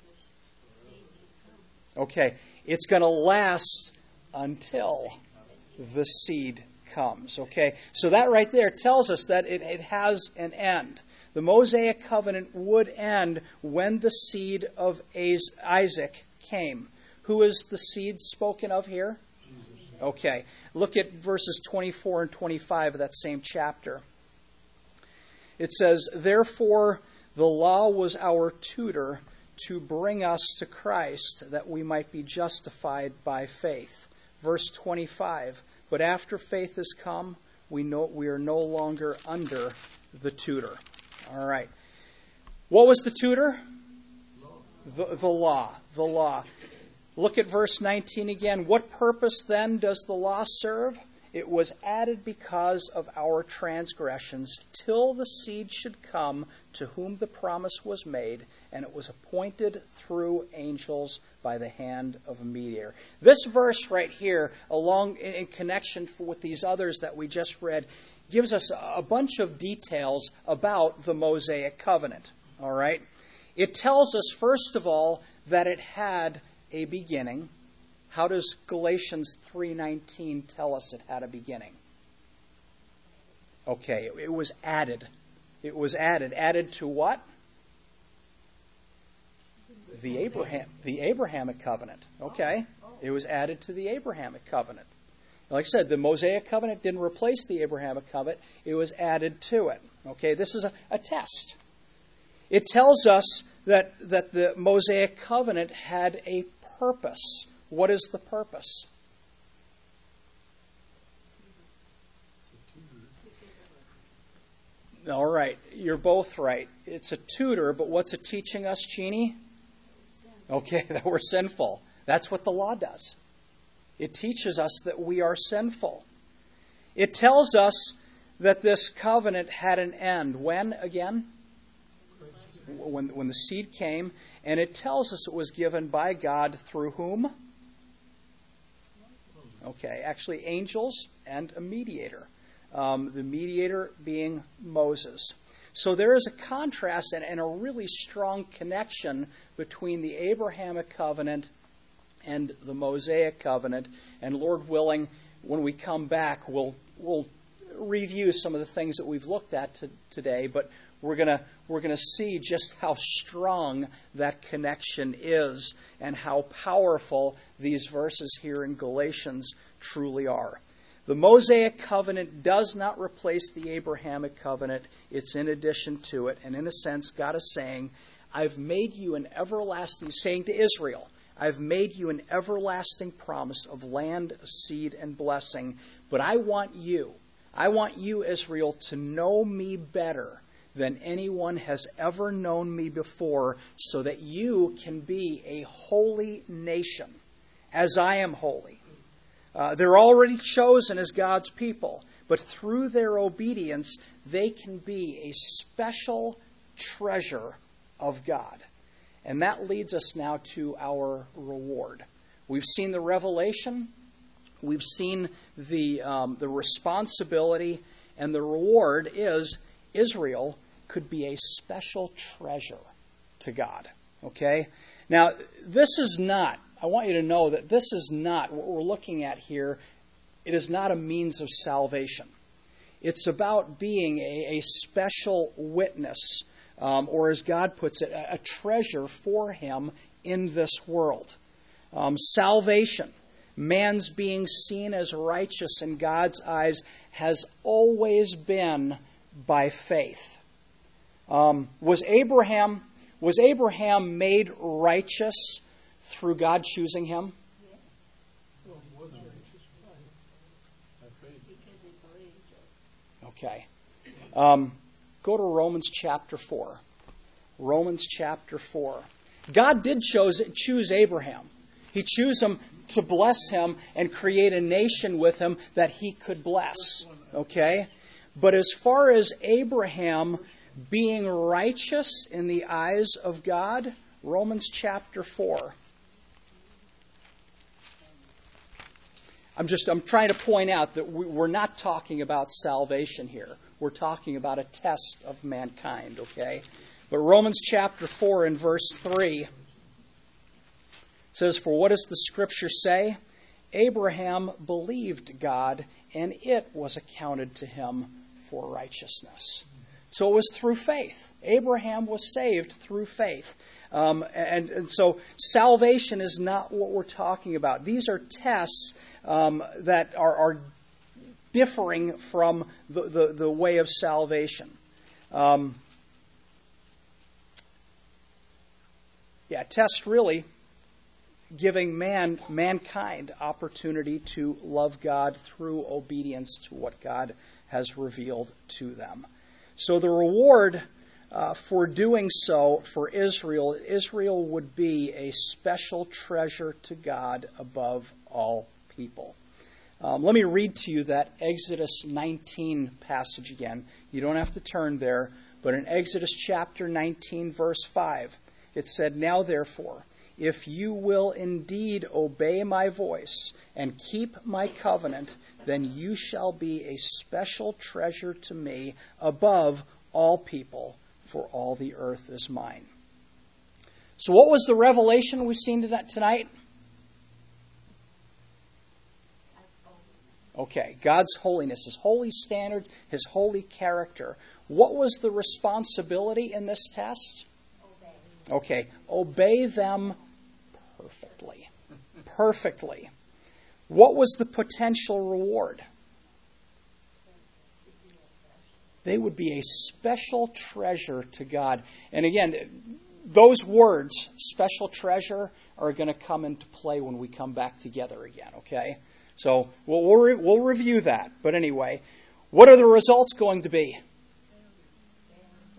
[SPEAKER 1] Okay, it's going to last until the seed comes. Okay, so that right there tells us that it, it has an end. The Mosaic covenant would end when the seed of Isaac came. Who is the seed spoken of here? Jesus. Okay. Look at verses twenty-four and twenty-five of that same chapter. It says, therefore the law was our tutor to bring us to Christ, that we might be justified by faith. Verse twenty-five, but after faith has come, we know we are no longer under the tutor. All right. What was the tutor? The, the law. The law. Look at verse nineteen again. What purpose then does the law serve? It was added because of our transgressions, till the seed should come to whom the promise was made, and it was appointed through angels by the hand of a mediator. This verse right here, along in connection with these others that we just read, gives us a bunch of details about the Mosaic covenant. All right? It tells us, first of all, that it had a beginning. How does Galatians three nineteen tell us it had a beginning? Okay, it was added. It was added. Added to what? The Abraham, the Abrahamic covenant. Okay, it was added to the Abrahamic covenant. Like I said, the Mosaic covenant didn't replace the Abrahamic covenant. It was added to it. Okay, this is a, a test. It tells us that, that the Mosaic covenant had a purpose. What is the purpose? All right, you're both right. It's a tutor, but what's it teaching us, Jeannie? Okay, that we're sinful. That's what the law does. It teaches us that we are sinful. It tells us that this covenant had an end. When, again? When, when the seed came. And it tells us it was given by God through whom? Okay, actually angels and a mediator. Um, the mediator being Moses. So there is a contrast and, and a really strong connection between the Abrahamic covenant and the Mosaic covenant. And Lord willing, when we come back, we'll we'll review some of the things that we've looked at to, today. But we're gonna we're gonna see just how strong that connection is and how powerful these verses here in Galatians truly are. The Mosaic covenant does not replace the Abrahamic covenant. It's in addition to it. And in a sense, God is saying, I've made you an everlasting, saying to Israel, I've made you an everlasting promise of land, seed, and blessing. But I want you, I want you, Israel, to know me better than anyone has ever known me before, so that you can be a holy nation, as I am holy. Uh, they're already chosen as God's people, but through their obedience, they can be a special treasure of God. And that leads us now to our reward. We've seen the revelation, we've seen the um, the responsibility, and the reward is Israel could be a special treasure to God. Okay? Now, this is not, I want you to know that this is not, what we're looking at here, it is not a means of salvation. It's about being a, a special witness, um, or as God puts it, a, a treasure for Him in this world. Um, salvation, man's being seen as righteous in God's eyes, has always been by faith. Um, was Abraham was Abraham made righteous through God choosing him?
[SPEAKER 5] Well, he was righteous. By faith.
[SPEAKER 8] Because he believed it.
[SPEAKER 1] Okay. Um, go to Romans chapter four. Romans chapter four. God did chose, choose Abraham. He chose him to bless him and create a nation with him that he could bless. Okay? But as far as Abraham being righteous in the eyes of God, Romans chapter four. I'm just, I'm trying to point out that we, we're not talking about salvation here. We're talking about a test of mankind, okay? But Romans chapter four and verse three says, "For what does the Scripture say? Abraham believed God, and it was accounted to him for righteousness." So it was through faith. Abraham was saved through faith. Um, and, and so salvation is not what we're talking about. These are tests um, that are, are differing from the, the, the way of salvation. Um, yeah, tests really giving man mankind opportunity to love God through obedience to what God has revealed to them. So the reward uh, for doing so for Israel, Israel would be a special treasure to God above all people. Um, let me read to you that Exodus nineteen passage again. You don't have to turn there, but in Exodus chapter nineteen, verse five, it said, "Now therefore, if you will indeed obey my voice and keep my covenant, then you shall be a special treasure to me above all people, for all the earth is mine." So what was the revelation we've seen tonight? Okay, God's holiness, His holy standards, His holy character. What was the responsibility in this test? Obey. Okay, obey them perfectly. Perfectly. What was the potential reward? They would be a special treasure to God. And again, those words, special treasure, are going to come into play when we come back together again, okay? So we'll, we'll, re- we'll review that. But anyway, what are the results going to be?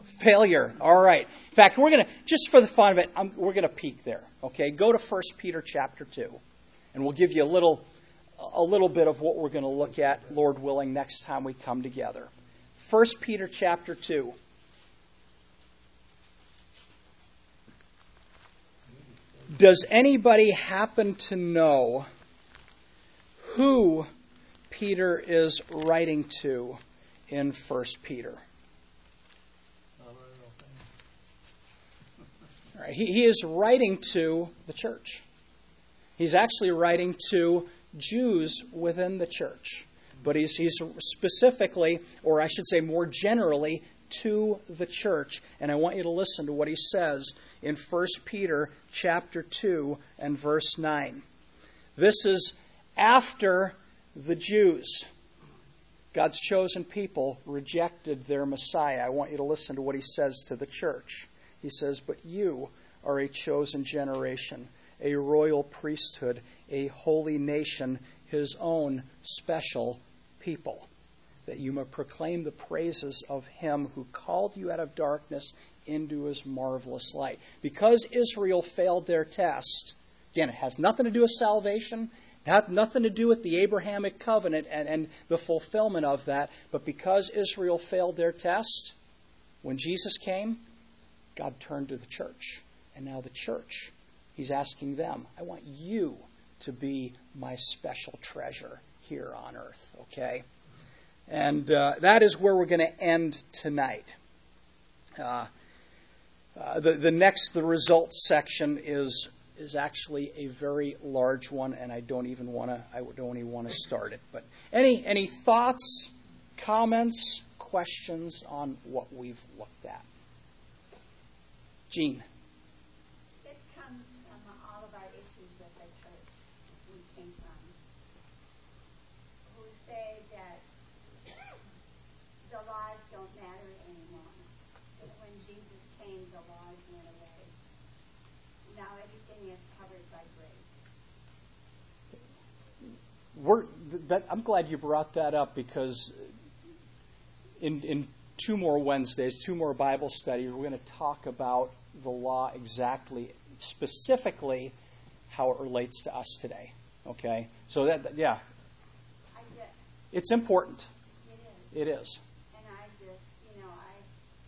[SPEAKER 1] Failure. All right. In fact, we're going to, just for the fun of it, I'm, we're going to peek there. Okay? Go to First Peter chapter two. And we'll give you a little, a little bit of what we're going to look at, Lord willing, next time we come together. First Peter chapter two. Does anybody happen to know who Peter is writing to in First Peter? All right, he, he is writing to the church. He's actually writing to Jews within the church. But he's, he's specifically, or I should say more generally, to the church. And I want you to listen to what he says in First Peter chapter two and verse nine. This is after the Jews, God's chosen people, rejected their Messiah. I want you to listen to what he says to the church. He says, "But you are a chosen generation, a royal priesthood, a holy nation, his own special people, that you may proclaim the praises of him who called you out of darkness into his marvelous light." Because Israel failed their test, again, it has nothing to do with salvation, it has nothing to do with the Abrahamic covenant and, and the fulfillment of that, but because Israel failed their test, when Jesus came, God turned to the church. And now the church, he's asking them, I want you to be my special treasure here on earth, okay? And uh, that is where we're going to end tonight. Uh, uh, the, the next, the results section is is actually a very large one, and I don't even want to, I don't even want to start it. But any any thoughts, comments, questions on what we've looked at? Jean.
[SPEAKER 6] It comes from all of our issues with the church we came from, who say that the laws don't matter anymore. When Jesus came, the laws went away. Now everything is covered by grace.
[SPEAKER 1] We're, that, I'm glad you brought that up, because in in two more Wednesdays, two more Bible studies, we're going to talk about the law exactly, specifically how it relates to us today. Okay? So that, that yeah.
[SPEAKER 6] I just,
[SPEAKER 1] It's important.
[SPEAKER 6] it is.
[SPEAKER 1] It is.
[SPEAKER 6] And I just, you know, I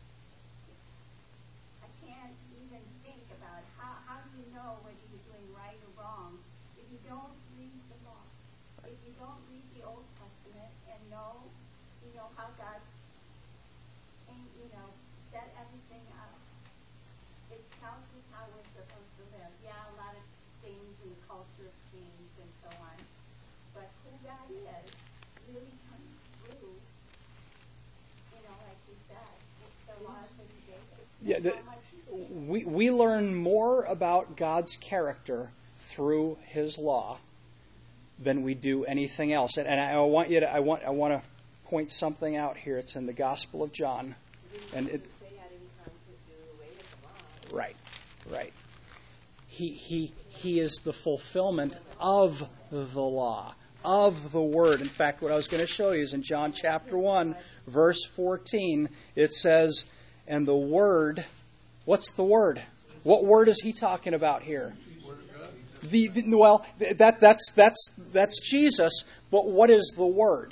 [SPEAKER 6] I can't even think about how, how do you know whether you're doing right or wrong if you don't read the law. If you don't read the Old Testament and know, you know, how God, and, you know, set everything up. It tells us how we're supposed to live. Yeah, a lot of things in the culture have changed and so on. But who God is really comes through, you know, like you said, it's the laws that he gave us.
[SPEAKER 1] Yeah, the,
[SPEAKER 6] How much he gave us.
[SPEAKER 1] we we learn more about God's character through his law than we do anything else. And, and I, I want you to I want I want to point something out here. It's in the Gospel of John. And it, right, right. He he he is the fulfillment of the law, of the word. In fact, what I was going to show you is in John chapter one, verse fourteen. It says, "And the word," what's the word? What word is he talking about here? The, the well, that that's that's that's Jesus. But what is the word?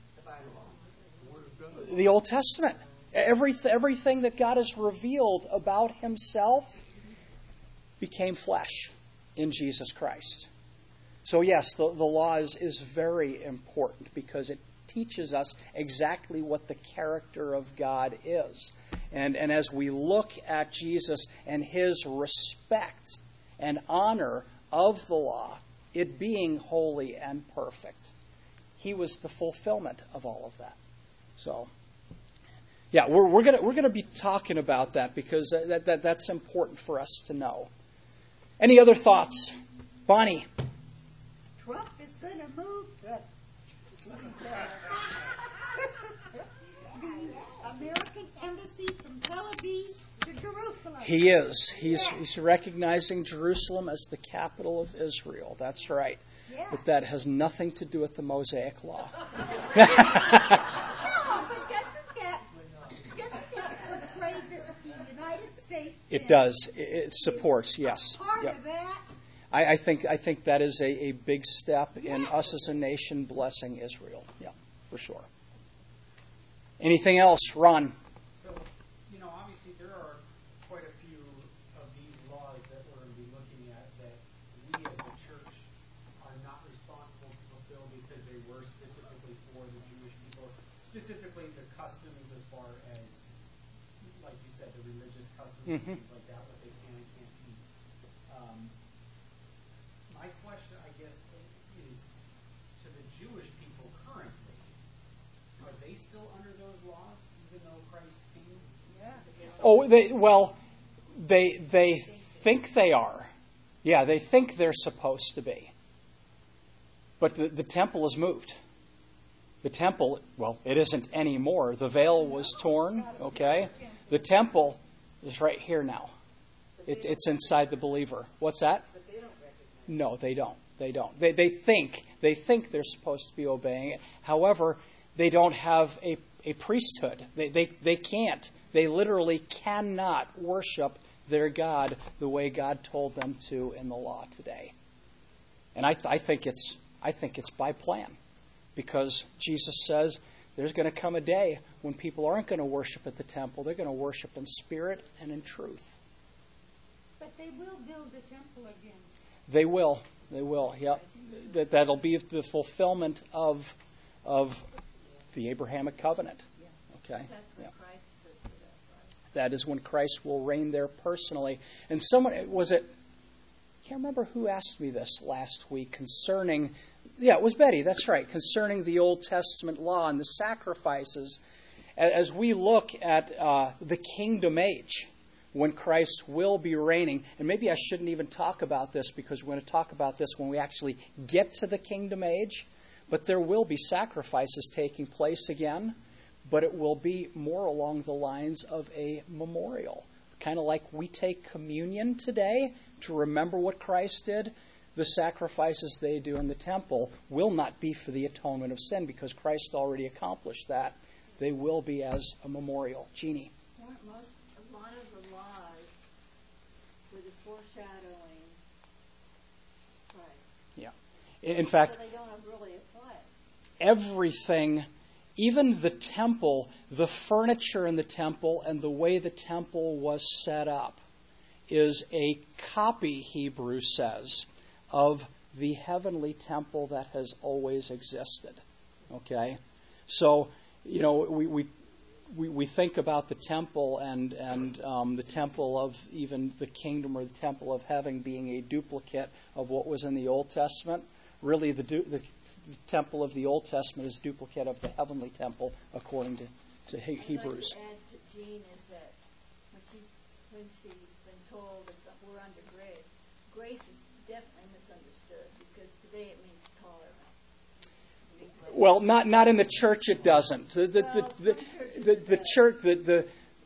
[SPEAKER 1] The Old Testament. Every, everything that God has revealed about himself became flesh in Jesus Christ. So yes, the, the law is, is very important because it teaches us exactly what the character of God is. And, and as we look at Jesus and his respect and honor of the law, it being holy and perfect, he was the fulfillment of all of that. So, yeah, we're we're gonna we're gonna be talking about that because that, that that's important for us to know. Any other thoughts, Bonnie?
[SPEAKER 3] Trump is going to move the, the American embassy from Tel Aviv to Jerusalem.
[SPEAKER 1] He is. He's he's recognizing Jerusalem as the capital of Israel. That's right.
[SPEAKER 3] Yeah.
[SPEAKER 1] But that has nothing to do with the Mosaic Law.
[SPEAKER 3] No, but doesn't that, doesn't that portray the States.
[SPEAKER 1] It
[SPEAKER 3] then
[SPEAKER 1] does. It, it supports, yes.
[SPEAKER 3] Part
[SPEAKER 1] Yep.
[SPEAKER 3] of that.
[SPEAKER 1] I, I think I think that is a, a big step in
[SPEAKER 3] Yeah.
[SPEAKER 1] us as a nation blessing Israel. Yeah, for sure. Anything else, Ron?
[SPEAKER 7] So, you know, obviously there are quite a few of these laws that we're going to be looking at that we as the church are not responsible to fulfill because they were specifically for the Jewish people, specifically the customs as far as, like you said, the religious customs and
[SPEAKER 1] Mhm.
[SPEAKER 7] things like that, what they can and can't eat. Um, my question, I guess, is to the Jewish people currently, are they still under those laws, even though Christ came?
[SPEAKER 3] Yeah.
[SPEAKER 1] Oh, they, well, they they think they are. Yeah, they think they're supposed to be. But the, the temple is moved. The temple, well, it isn't anymore. The veil was torn, okay? The temple is right here now. It, it's inside the believer. What's that? No, they don't. They don't. They they think they think they're supposed to be obeying it. However, they don't have a, a priesthood. They, they they can't. They literally cannot worship their God the way God told them to in the law today. And I, I think it's I think it's by plan, because Jesus says there's going to come a day when people aren't going to worship at the temple. They're going to worship in spirit and in truth.
[SPEAKER 3] But they will build the temple again.
[SPEAKER 1] They will. They will. Yep. That that'll be the fulfillment of of the Abrahamic covenant. Okay.
[SPEAKER 8] That's
[SPEAKER 1] Yeah.
[SPEAKER 8] what Christ said to that, right?
[SPEAKER 1] That is when Christ will reign there personally. And someone was it. I can't remember who asked me this last week concerning. Yeah, it was Betty. That's right. Concerning the Old Testament law and the sacrifices, as we look at uh, the kingdom age, when Christ will be reigning. And maybe I shouldn't even talk about this, because we're going to talk about this when we actually get to the kingdom age. But there will be sacrifices taking place again, but it will be more along the lines of a memorial. Kind of like we take communion today to remember what Christ did. The sacrifices they do in the temple will not be for the atonement of sin, because Christ already accomplished that. They will be as a memorial. Jeannie.
[SPEAKER 8] Weren't most, a lot of the laws were the foreshadowing Christ.
[SPEAKER 1] Yeah. In fact,
[SPEAKER 8] So they don't really apply it.
[SPEAKER 1] everything, even the temple, the furniture in the temple and the way the temple was set up is a copy, Hebrews says, of the heavenly temple that has always existed. Okay? So, you know, we we, we, we think about the temple and, and um, the temple of even the kingdom, or the temple of heaven, being a duplicate of what was in the Old Testament. Really, the, du- the, the temple of the Old Testament is a duplicate of the heavenly temple, according to, to He- Hebrews.
[SPEAKER 8] I'd like to add to Jean is that when she's, when she's been told that we're under grace, grace is definitely misunderstood, because today it means tolerance.
[SPEAKER 1] Well, not not in the church. It doesn't. The the
[SPEAKER 8] Well,
[SPEAKER 1] the, the, the, the church. The the.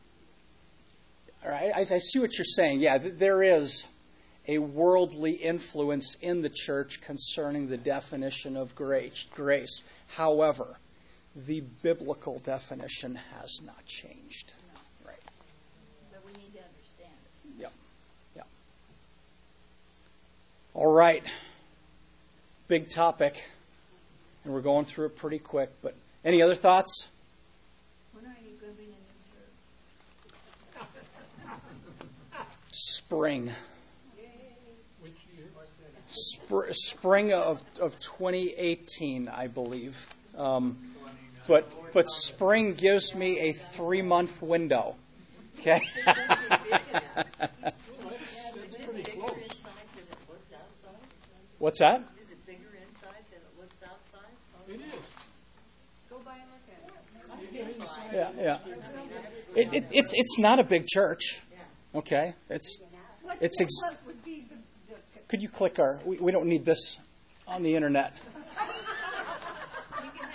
[SPEAKER 1] All right, I, I see what you're saying. Yeah, there is a worldly influence in the church concerning the definition of grace. Grace. However, the biblical definition has not changed. Right.
[SPEAKER 8] But we need to understand it.
[SPEAKER 1] Yep. Yep. All right. Big topic. And we're going through it pretty quick. But any other thoughts?
[SPEAKER 8] When are you going to be in a new church?
[SPEAKER 1] Spring.
[SPEAKER 5] Which year?
[SPEAKER 1] Spr- spring of, of twenty eighteen, I believe. Um, but but spring gives me a three-month window. Okay?
[SPEAKER 5] Well, that's, that's pretty close.
[SPEAKER 1] What's that?
[SPEAKER 9] Is it bigger inside than it looks outside?
[SPEAKER 5] It is.
[SPEAKER 8] Go by and look at it.
[SPEAKER 5] Get inside.
[SPEAKER 1] Yeah, yeah. It, it, it's it's not a big church. Okay? It's
[SPEAKER 3] What's
[SPEAKER 1] It's
[SPEAKER 3] the-
[SPEAKER 1] ex-
[SPEAKER 3] what would be the, the
[SPEAKER 1] could you click our? We, we don't need this on the internet.